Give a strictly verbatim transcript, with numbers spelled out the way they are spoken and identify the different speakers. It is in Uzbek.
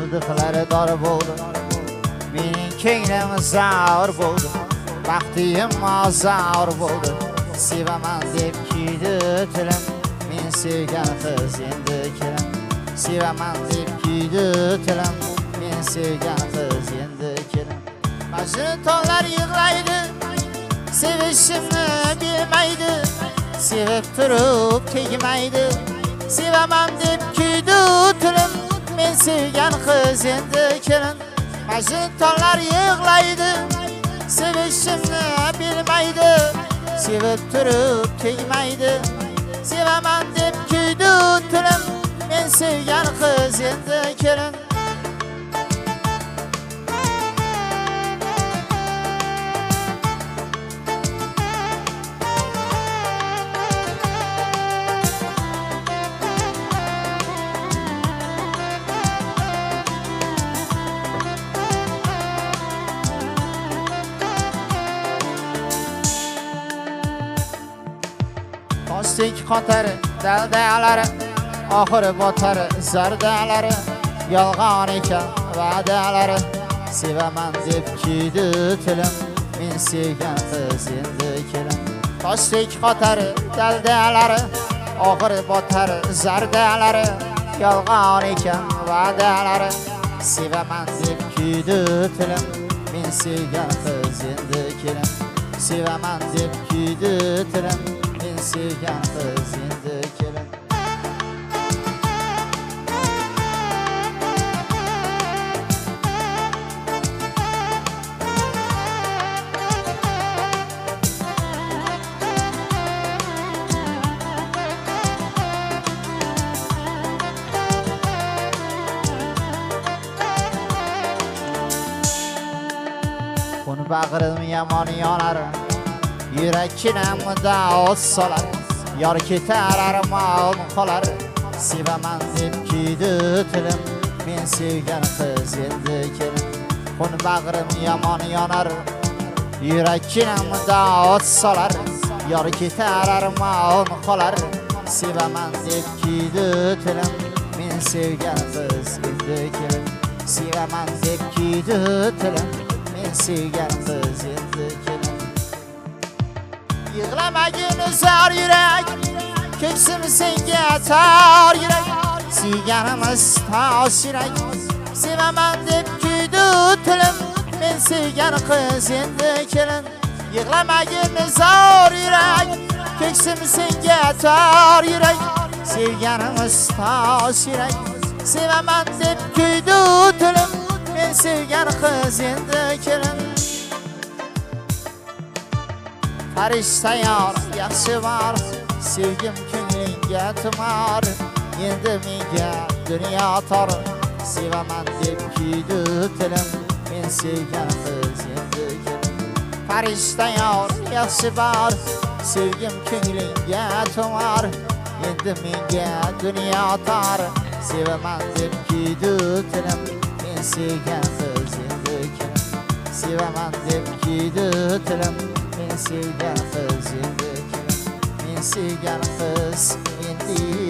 Speaker 1: mildiqlari dor bo'ldi. Mening ko'nglim zaur bo'ldi, baxtim ozor bo'ldi. Sevaman deb kuydi tilim, men sevgan qiz endi kelin. Sevaman deb kuydi tilim, men sevgan qiz endi kelin. Majnuntollar yig'laydi, sevishimni bilmaydi, sevib turib tegmaydi. Sevaman deb kuydi tilim, men sevgan qiz endi kelin. Majnuntollar yig'laydi, sevishimni bilmaydi, sevib turib tegmaydi. Sevaman deb kuydi tilim, men sevgan qiz endi kelin. Toshdek qotar daldalari, oxiri botar zardalari. Yolg'on ekan va'dalari, sevaman deb kuydi tilim, men sevgan qiz endi kelin. Toshdek qotar daldalari, oxiri botar zardalari. Yolg'on ekan va'dalari, sevaman deb kuydi tilim, men sevgan qiz endi kelin. Sevaman deb kuydi tilim, men sevgan qiz endi kelin. Kun bag'rim yomon yonar, yurakkinam da'os solar. Yor ketar armon qolar, sevaman deb kuydi tilim, men sevgan qiz endi kelin. Kun bag'rim yomon yonar, yurakkinam da'os solar. Yor ketar armon qolar, sevaman deb kuydi tilim, men sevgan qiz endi kelin. Sevaman deb kuydi tilim, men sevgan qiz endi kelin. Yig'lamagin zor yurak, ko'ksim senga tor yurak. Suyganimiz tosh yurak, sevaman deb kuydi tilim, men sevgan qiz endi kelin. Yig'lamagin zor yurak, ko'ksim senga tor yurak. Sevganimiz tosh yurak, sevaman deb kuydi tilim, men sevgan qiz endi kelin. Farishta yor yaxshi bor, sevgim ko'nglingga tumor. Endi menga dunyo tor, sevaman deb kuydi tilim, men sevgan qiz endi kelin. Farishta yor yaxshi bor, sevgim ko'nglingga tumor. Endi menga dunyo tor, sevaman deb kuydi tilim, men sevgan qiz endi kelin. Sevaman deb kuydi tilim, men sevgan qiz endi kelin. Men sevgan qiz endi